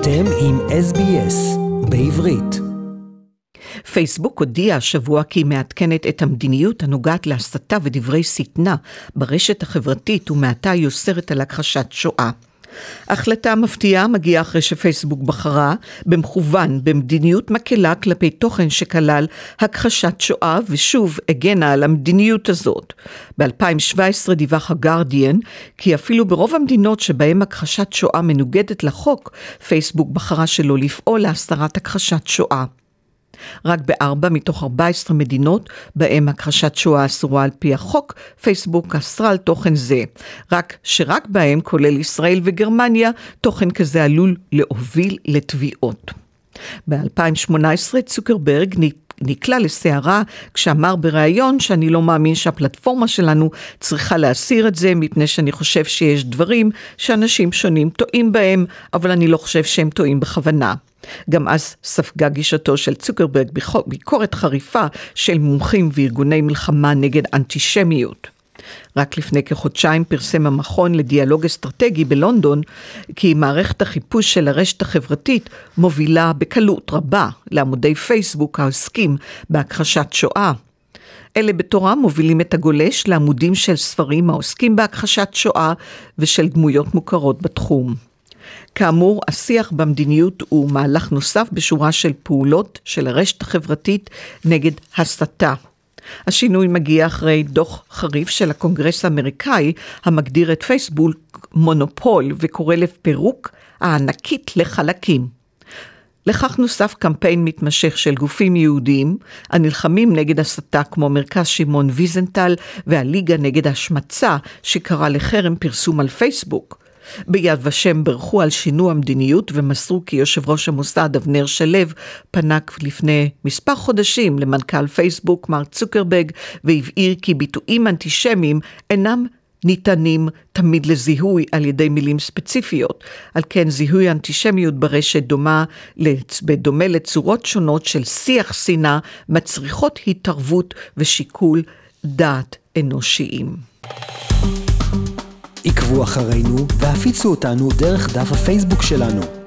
אתם עם SBS בעברית. פייסבוק הודיע השבוע כי היא מעדכנת את המדיניות הנוגעת להסתה ודברי שטנה ברשת החברתית, ומעתה היא אוסרת על הכחשת שואה. ההחלטה המפתיעה מגיעה אחרי שפייסבוק בחרה במכוון במדיניות מקלה כלפי תוכן שכלל הכחשת שואה, ושוב הגנה על המדיניות הזאת. ב-2017 דיווח הגארדיאן כי אפילו ברוב המדינות שבהם הכחשת שואה מנוגדת לחוק, פייסבוק בחרה שלא לפעול להסתרת הכחשת שואה. רק ב4 מתוך 14 מדינות בהם הכחשת שואה אסורה על פי החוק, פייסבוק אסרה על תוכן זה. רק בהם, כולל ישראל וגרמניה, תוכן כזה עלול להוביל לתביעות. ב-2018 צוקרברג נקלע לסערה כשאמר בראיון שאני לא מאמין שהפלטפורמה שלנו צריכה להסיר את זה, מפני שאני חושב שיש דברים שאנשים שונים טועים בהם, אבל אני לא חושב שהם טועים בכוונה. גם אז ספגה גישתו של צוקרברג ביקורת חריפה של מומחים וארגוני מלחמה נגד אנטישמיות. רק לפני כחודשיים פרסם המכון לדיאלוג אסטרטגי בלונדון כי מערכת החיפוש של הרשת החברתית מובילה בקלות רבה לעמודי פייסבוק העוסקים בהכחשת שואה. אלה בתורם מובילים את הגולש לעמודים של ספרים העוסקים בהכחשת שואה ושל דמויות מוכרות בתחום. כאמור, השיח במדיניות הוא מהלך נוסף בשורה של פעולות של הרשת החברתית נגד הסתה. השינוי מגיע אחרי דוח חריף של הקונגרס האמריקאי המגדיר את פייסבוק מונופול וקורא לפירוק הענקית לחלקים. לכך נוסף קמפיין מתמשך של גופים יהודיים הנלחמים נגד הסתה כמו מרכז שמעון ויזנטל והליגה נגד השמצה שקרא לחרם פרסום על פייסבוק. ביד ושם ברחו על שינוי המדיניות ומסרו כי יושב ראש המוסד אבנר שלו פנה לפני מספר חודשים למנכ"ל פייסבוק מר צוקרברג והבהיר כי ביטויים אנטישמיים אינם ניתנים תמיד לזיהוי על ידי מילים ספציפיות. על כן זיהוי האנטישמיות ברשת בדומה לצורות שונות של שיח שנאה מצריכות התערבות ושיקול דעת אנושיים. עקבו אחרינו והפיצו אותנו דרך דף הפייסבוק שלנו.